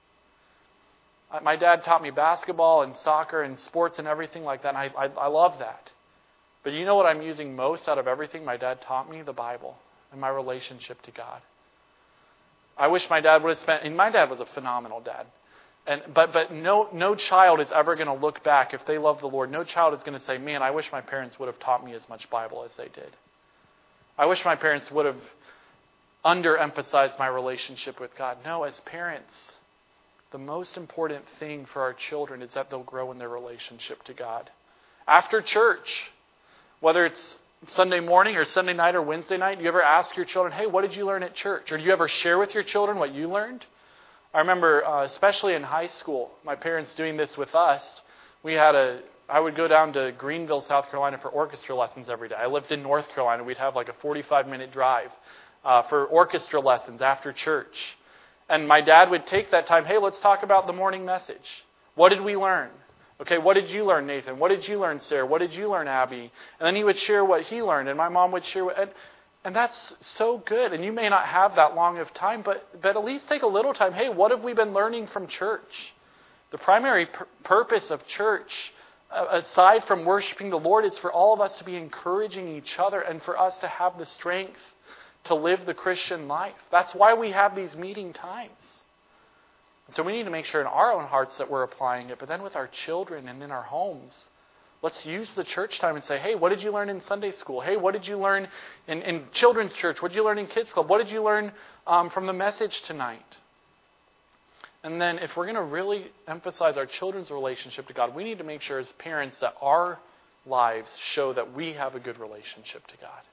My dad taught me basketball and soccer and sports and everything like that. And I love that. But you know what I'm using most out of everything my dad taught me? The Bible and my relationship to God. I wish my dad would have spent... And my dad was a phenomenal dad. But no child is ever going to look back, if they love the Lord, no child is going to say, man, I wish my parents would have taught me as much Bible as they did. I wish my parents would have underemphasized my relationship with God. No, as parents, the most important thing for our children is that they'll grow in their relationship to God. After church, whether it's Sunday morning or Sunday night or Wednesday night, do you ever ask your children, hey, what did you learn at church? Or do you ever share with your children what you learned? I remember, especially in high school, my parents doing this with us. I would go down to Greenville, South Carolina for orchestra lessons every day. I lived in North Carolina. We'd have like a 45-minute drive for orchestra lessons after church. And my dad would take that time, hey, let's talk about the morning message. What did we learn? Okay, what did you learn, Nathan? What did you learn, Sarah? What did you learn, Abby? And then he would share what he learned, and my mom would share what... And that's so good. And you may not have that long of time, but at least take a little time. Hey, what have we been learning from church? The primary purpose of church, aside from worshiping the Lord, is for all of us to be encouraging each other and for us to have the strength to live the Christian life. That's why we have these meeting times. So we need to make sure in our own hearts that we're applying it, but then with our children and in our homes, let's use the church time and say, hey, what did you learn in Sunday school? Hey, what did you learn in children's church? What did you learn in kids club? What did you learn from the message tonight? And then if we're going to really emphasize our children's relationship to God, we need to make sure as parents that our lives show that we have a good relationship to God.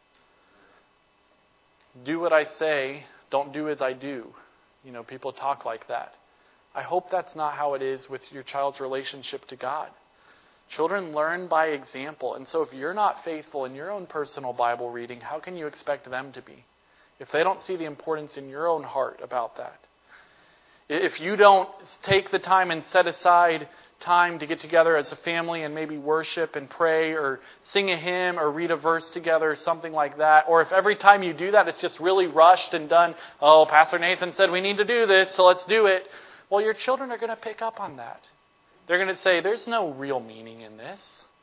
Do what I say, don't do as I do. People talk like that. I hope that's not how it is with your child's relationship to God. Children learn by example. And so if you're not faithful in your own personal Bible reading, how can you expect them to be? If they don't see the importance in your own heart about that. If you don't take the time and set aside time to get together as a family and maybe worship and pray or sing a hymn or read a verse together or something like that, or if every time you do that it's just really rushed and done, oh, Pastor Nathan said we need to do this, so let's do it. Well, your children are going to pick up on that. They're going to say, there's no real meaning in this.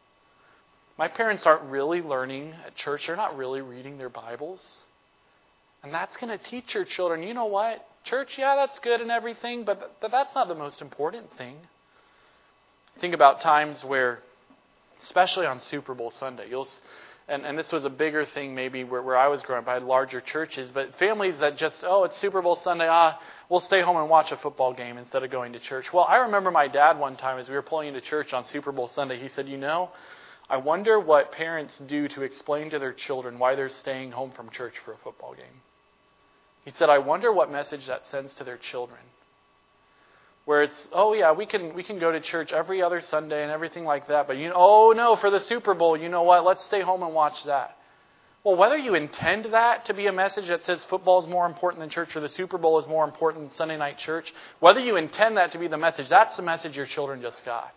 My parents aren't really learning at church. They're not really reading their Bibles. And that's going to teach your children, you know what? Church, yeah, that's good and everything, but that's not the most important thing. Think about times where, especially on Super Bowl Sunday, and this was a bigger thing maybe where I was growing up. I had larger churches, but families that just, it's Super Bowl Sunday, we'll stay home and watch a football game instead of going to church. Well, I remember my dad one time as we were pulling into church on Super Bowl Sunday, he said, I wonder what parents do to explain to their children why they're staying home from church for a football game. He said, I wonder what message that sends to their children. Where it's, we can go to church every other Sunday and everything like that, but for the Super Bowl, you know what? Let's stay home and watch that. Well, whether you intend that to be a message that says football is more important than church or the Super Bowl is more important than Sunday night church, whether you intend that to be the message, that's the message your children just got.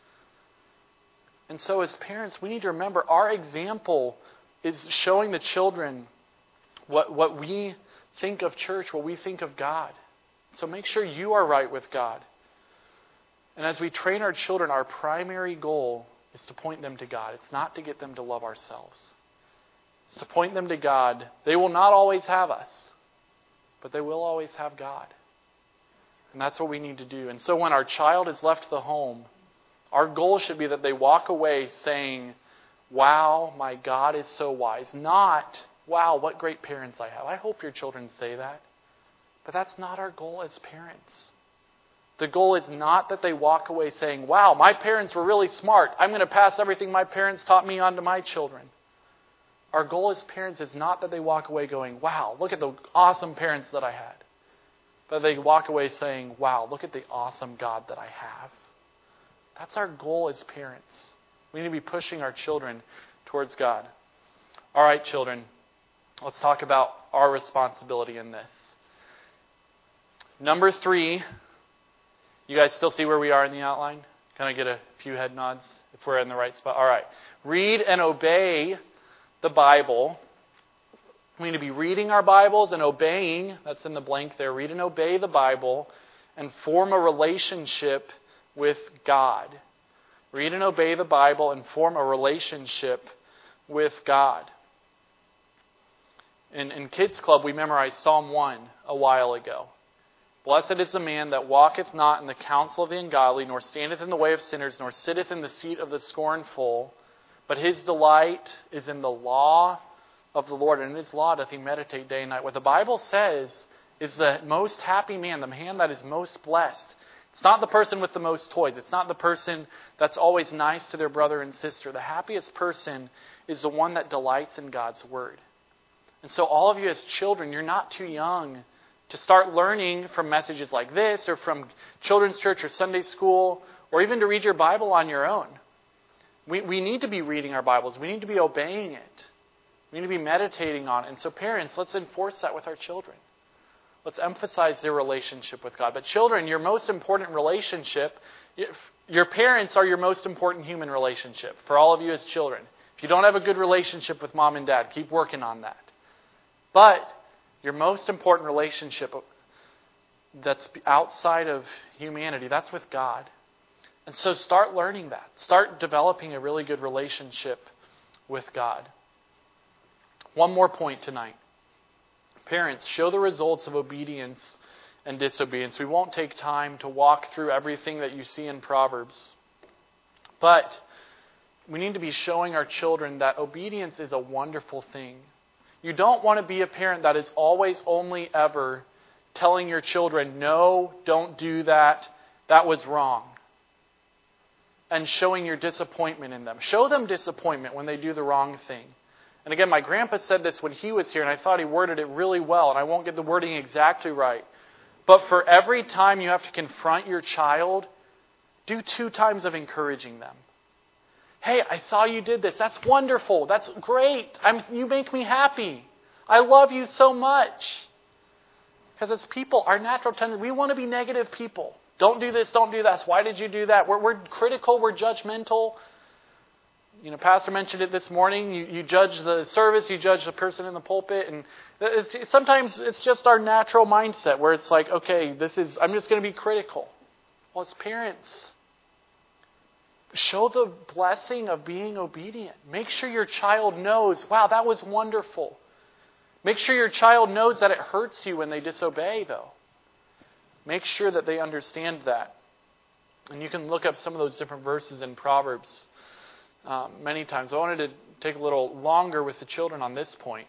And so as parents, we need to remember our example is showing the children what we think of church, what we think of God. So make sure you are right with God. And as we train our children, our primary goal is to point them to God. It's not to get them to love ourselves. It's to point them to God. They will not always have us, but they will always have God. And that's what we need to do. And so when our child has left the home, our goal should be that they walk away saying, wow, my God is so wise. Not, wow, what great parents I have. I hope your children say that. But that's not our goal as parents. The goal is not that they walk away saying, wow, my parents were really smart. I'm going to pass everything my parents taught me on to my children. Our goal as parents is not that they walk away going, wow, look at the awesome parents that I had. But they walk away saying, wow, look at the awesome God that I have. That's our goal as parents. We need to be pushing our children towards God. All right, children, let's talk about our responsibility in this. Number 3, you guys still see where we are in the outline? Can I get a few head nods if we're in the right spot? All right. Read and obey the Bible. We need to be reading our Bibles and obeying, that's in the blank there, read and obey the Bible and form a relationship with God. Read and obey the Bible and form a relationship with God. In Kids Club, we memorized Psalm 1 a while ago. Blessed is the man that walketh not in the counsel of the ungodly, nor standeth in the way of sinners, nor sitteth in the seat of the scornful. But his delight is in the law of the Lord, and in his law doth he meditate day and night. What the Bible says is the most happy man, the man that is most blessed. It's not the person with the most toys. It's not the person that's always nice to their brother and sister. The happiest person is the one that delights in God's Word. And so all of you as children, you're not too young to start learning from messages like this or from children's church or Sunday school or even to read your Bible on your own. We need to be reading our Bibles. We need to be obeying it. We need to be meditating on it. And so parents, let's enforce that with our children. Let's emphasize their relationship with God. But children, your most important relationship, your parents are your most important human relationship for all of you as children. If you don't have a good relationship with mom and dad, keep working on that. But your most important relationship that's outside of humanity. That's with God. And so start learning that. Start developing a really good relationship with God. One more point tonight. Parents, show the results of obedience and disobedience. We won't take time to walk through everything that you see in Proverbs. But we need to be showing our children that obedience is a wonderful thing. You don't want to be a parent that is always only ever telling your children, no, don't do that, that was wrong. And showing your disappointment in them. Show them disappointment when they do the wrong thing. And again, my grandpa said this when he was here, and I thought he worded it really well, and I won't get the wording exactly right. But for every time you have to confront your child, do 2 times of encouraging them. Hey, I saw you did this. That's wonderful. That's great. You make me happy. I love you so much. Because as people, our natural tendency, we want to be negative people. Don't do this, don't do that. Why did you do that? We're critical, we're judgmental. Pastor mentioned it this morning. You judge the service, you judge the person in the pulpit. And sometimes it's just our natural mindset where it's like, okay, I'm just going to be critical. Well, as parents, show the blessing of being obedient. Make sure your child knows, wow, that was wonderful. Make sure your child knows that it hurts you when they disobey, though. Make sure that they understand that. And you can look up some of those different verses in Proverbs many times. I wanted to take a little longer with the children on this point.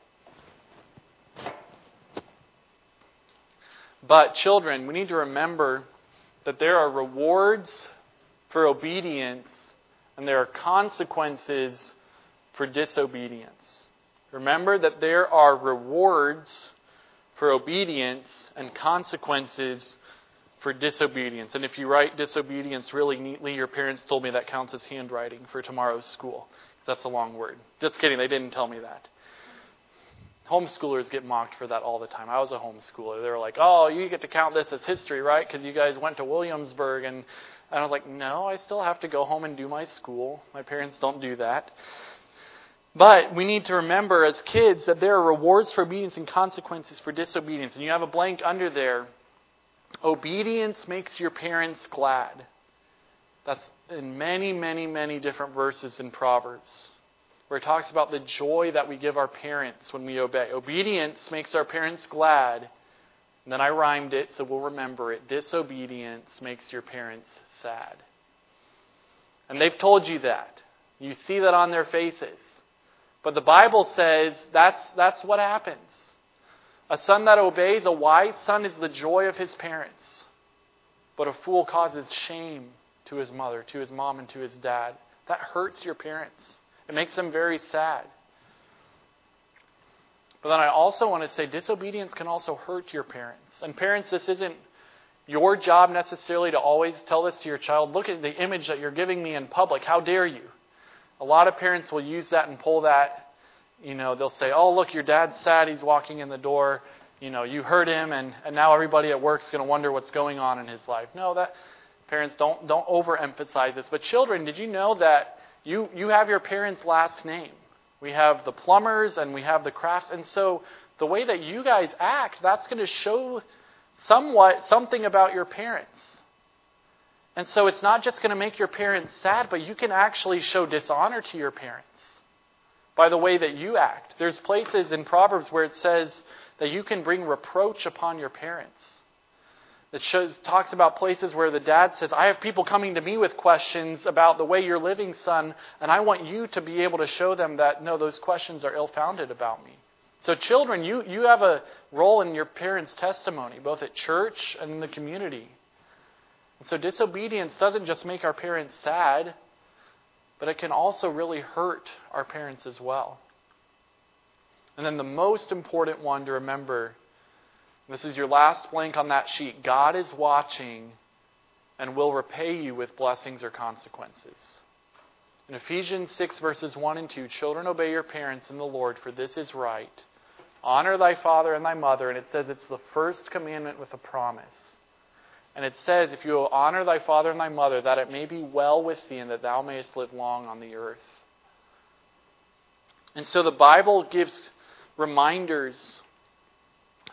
But children, we need to remember that there are rewards for obedience and there are consequences for disobedience. Remember that there are rewards for obedience and consequences for disobedience. And if you write disobedience really neatly, your parents told me that counts as handwriting for tomorrow's school. That's a long word. Just kidding, they didn't tell me that. Homeschoolers get mocked for that all the time. I was a homeschooler. They were like, oh, you get to count this as history, right? Because you guys went to Williamsburg. And I was like, no, I still have to go home and do my school. My parents don't do that. But we need to remember as kids that there are rewards for obedience and consequences for disobedience. And you have a blank under there. Obedience makes your parents glad. That's in many, many, many different verses in Proverbs, where it talks about the joy that we give our parents when we obey. Obedience makes our parents glad. And then I rhymed it, so we'll remember it. Disobedience makes your parents sad. And they've told you that. You see that on their faces. But the Bible says that's what happens. A son that obeys, a wise son, is the joy of his parents. But a fool causes shame to his mother, to his mom, and to his dad. That hurts your parents. It makes them very sad. But then I also want to say disobedience can also hurt your parents. And parents, this isn't your job necessarily to always tell this to your child. Look at the image that you're giving me in public. How dare you? A lot of parents will use that and pull that. They'll say, oh, look, your dad's sad. He's walking in the door. You hurt him, and now everybody at work's going to wonder what's going on in his life. No, parents, don't overemphasize this. But children, did you know that you have your parents' last name? We have the plumbers and we have the crafts. And so the way that you guys act, that's going to show something about your parents. And so it's not just going to make your parents sad, but you can actually show dishonor to your parents by the way that you act. There's places in Proverbs where it says that you can bring reproach upon your parents. It talks about places where the dad says, I have people coming to me with questions about the way you're living, son, and I want you to be able to show them that, no, those questions are ill-founded about me. So children, you have a role in your parents' testimony, both at church and in the community. And so disobedience doesn't just make our parents sad, but it can also really hurt our parents as well. And then the most important one to remember, this is your last blank on that sheet, God is watching and will repay you with blessings or consequences. In Ephesians 6 verses 1 and 2, children, obey your parents in the Lord, for this is right. Honor thy father and thy mother, and it says it's the first commandment with a promise. And it says, if you will honor thy father and thy mother, that it may be well with thee, and that thou mayest live long on the earth. And so the Bible gives reminders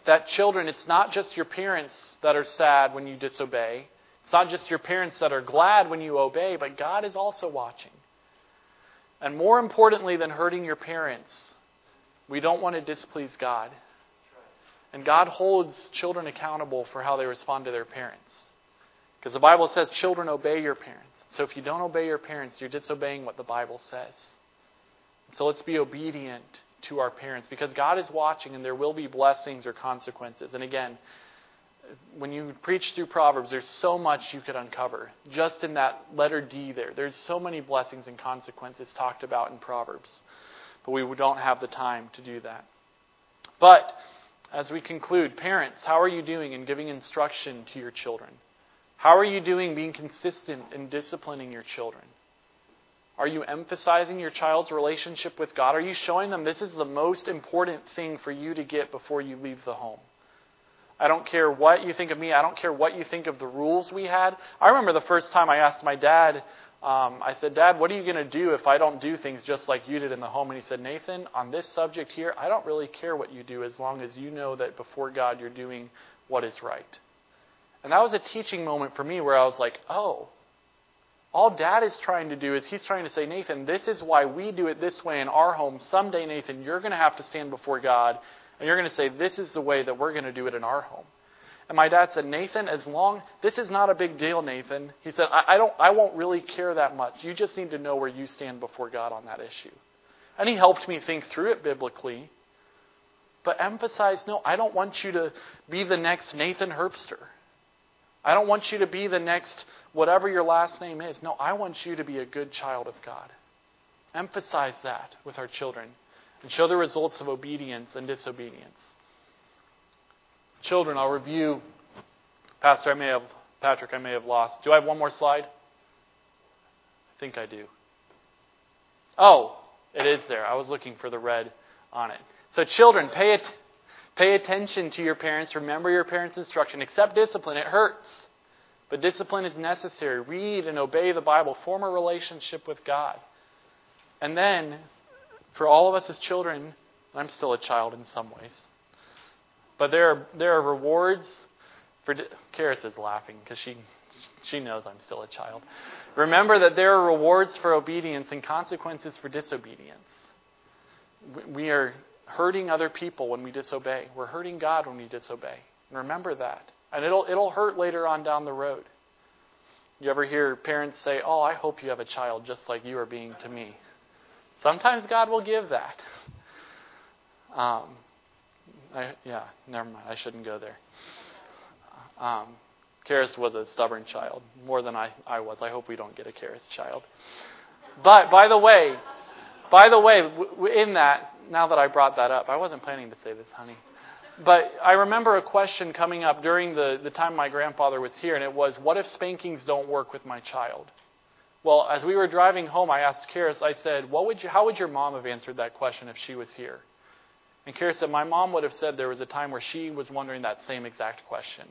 that children, it's not just your parents that are sad when you disobey. It's not just your parents that are glad when you obey, but God is also watching. And more importantly than hurting your parents, we don't want to displease God. And God holds children accountable for how they respond to their parents. Because the Bible says, children, obey your parents. So if you don't obey your parents, you're disobeying what the Bible says. So let's be obedient to our parents, because God is watching and there will be blessings or consequences. And again, when you preach through Proverbs, there's so much you could uncover. Just in that letter D there, there's so many blessings and consequences talked about in Proverbs. But we don't have the time to do that. But as we conclude, parents, how are you doing in giving instruction to your children? How are you doing being consistent in disciplining your children? Are you emphasizing your child's relationship with God? Are you showing them this is the most important thing for you to get before you leave the home? I don't care what you think of me. I don't care what you think of the rules we had. I remember the first time I asked my dad, I said, Dad, what are you going to do if I don't do things just like you did in the home? And he said, Nathan, on this subject here, I don't really care what you do as long as you know that before God you're doing what is right. And that was a teaching moment for me where I was like, oh, all Dad is trying to do is he's trying to say, Nathan, this is why we do it this way in our home. Someday, Nathan, you're going to have to stand before God and you're going to say, this is the way that we're going to do it in our home. And my dad said, Nathan, this is not a big deal, Nathan. He said, I won't really care that much. You just need to know where you stand before God on that issue. And he helped me think through it biblically. But emphasize, no, I don't want you to be the next Nathan Herbster. I don't want you to be the next whatever your last name is. No, I want you to be a good child of God. Emphasize that with our children and show the results of obedience and disobedience. Children, I'll review. Patrick, I may have lost. Do I have one more slide? I think I do. Oh, it is there. I was looking for the red on it. So children, pay attention to your parents. Remember your parents' instruction. Accept discipline. It hurts. But discipline is necessary. Read and obey the Bible. Form a relationship with God. And then, for all of us as children, I'm still a child in some ways. But there are rewards for... Karis is laughing because she knows I'm still a child. Remember that there are rewards for obedience and consequences for disobedience. We are hurting other people when we disobey. We're hurting God when we disobey. And remember that. And it'll hurt later on down the road. You ever hear parents say, oh, I hope you have a child just like you are being to me. Sometimes God will give that. Never mind. I shouldn't go there. Karis was a stubborn child, more than I was. I hope we don't get a Karis child. But by the way, in that, now that I brought that up, I wasn't planning to say this, honey. But I remember a question coming up during the time my grandfather was here, and it was, what if spankings don't work with my child? Well, as we were driving home, I asked Karis, I said, how would your mom have answered that question if she was here? And Karis said, my mom would have said there was a time where she was wondering that same exact question.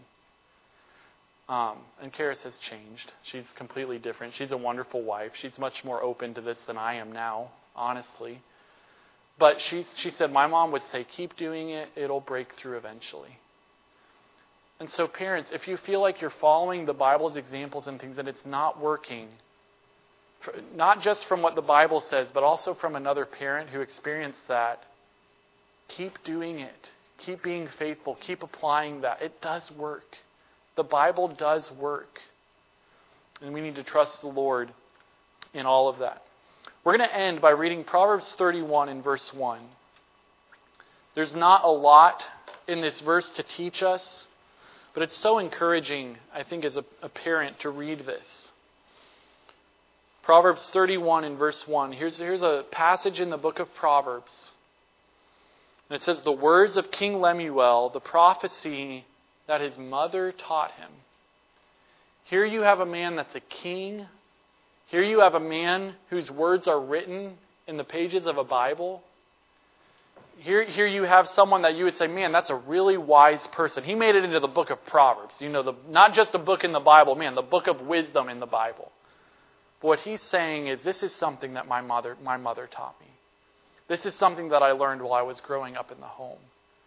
And Karis has changed. She's completely different. She's a wonderful wife. She's much more open to this than I am now, honestly. But she said, my mom would say, keep doing it. It'll break through eventually. And so parents, if you feel like you're following the Bible's examples and things and it's not working, not just from what the Bible says, but also from another parent who experienced that, keep doing it. Keep being faithful. Keep applying that. It does work. The Bible does work. And we need to trust the Lord in all of that. We're going to end by reading Proverbs 31 in verse 1. There's not a lot in this verse to teach us, but it's so encouraging, I think, as a parent to read this. Proverbs 31 in verse 1. Here's a passage in the book of Proverbs. And it says, the words of King Lemuel, the prophecy that his mother taught him. Here you have a man that's a king. Here you have a man whose words are written in the pages of a Bible. Here you have someone that you would say, man, that's a really wise person. He made it into the book of Proverbs. Not just a book in the Bible, man, the book of wisdom in the Bible. But what he's saying is, this is something that my mother taught me. This is something that I learned while I was growing up in the home.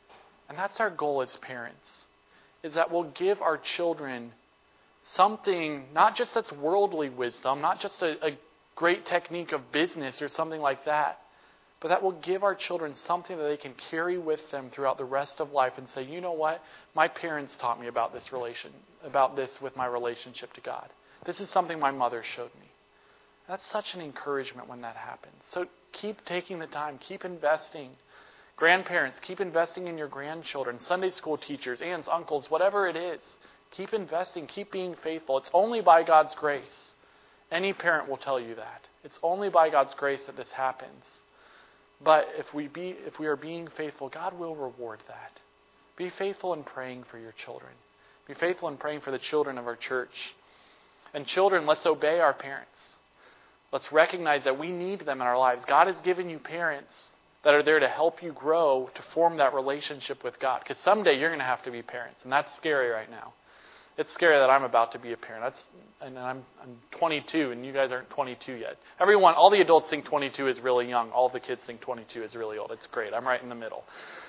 And that's our goal as parents, is that we'll give our children something, not just that's worldly wisdom, not just a great technique of business or something like that, but that will give our children something that they can carry with them throughout the rest of life and say, you know what? My parents taught me about this with my relationship to God. This is something my mother showed me. That's such an encouragement when that happens. So keep taking the time. Keep investing. Grandparents, keep investing in your grandchildren. Sunday school teachers, aunts, uncles, whatever it is. Keep investing. Keep being faithful. It's only by God's grace. Any parent will tell you that. It's only by God's grace that this happens. But if we are being faithful, God will reward that. Be faithful in praying for your children. Be faithful in praying for the children of our church. And children, let's obey our parents. Let's recognize that we need them in our lives. God has given you parents that are there to help you grow, to form that relationship with God. Because someday you're going to have to be parents. And that's scary right now. It's scary that I'm about to be a parent. And I'm 22, and you guys aren't 22 yet. All the adults think 22 is really young. All the kids think 22 is really old. It's great. I'm right in the middle.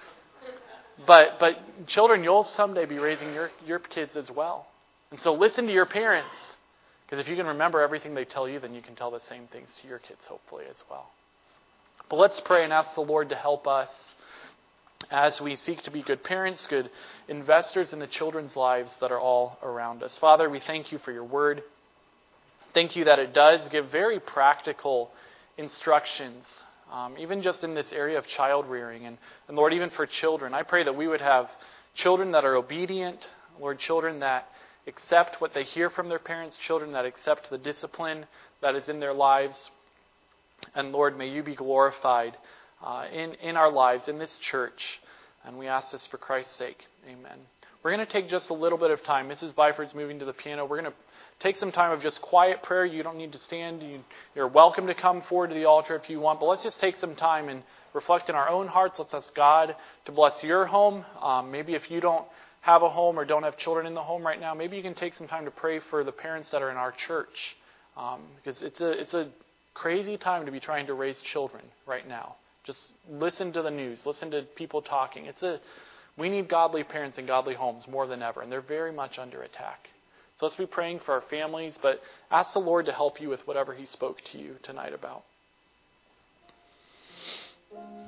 But children, you'll someday be raising your kids as well. And so listen to your parents. Because if you can remember everything they tell you, then you can tell the same things to your kids, hopefully, as well. But let's pray and ask the Lord to help us as we seek to be good parents, good investors in the children's lives that are all around us. Father, we thank you for your word. Thank you that it does give very practical instructions, even just in this area of child rearing. And Lord, even for children, I pray that we would have children that are obedient, Lord, children that accept what they hear from their parents, children that accept the discipline that is in their lives. And Lord, may you be glorified in our lives, in this church. And we ask this for Christ's sake. Amen. We're going to take just a little bit of time. Mrs. Byford's moving to the piano. We're going to take some time of just quiet prayer. You don't need to stand. You're welcome to come forward to the altar if you want. But let's just take some time and reflect in our own hearts. Let's ask God to bless your home. Maybe if you don't have a home or don't have children in the home right now, maybe you can take some time to pray for the parents that are in our church. Because it's a crazy time to be trying to raise children right now. Just listen to the news. Listen to people talking. We need godly parents and godly homes more than ever, and they're very much under attack. So let's be praying for our families, but ask the Lord to help you with whatever He spoke to you tonight about.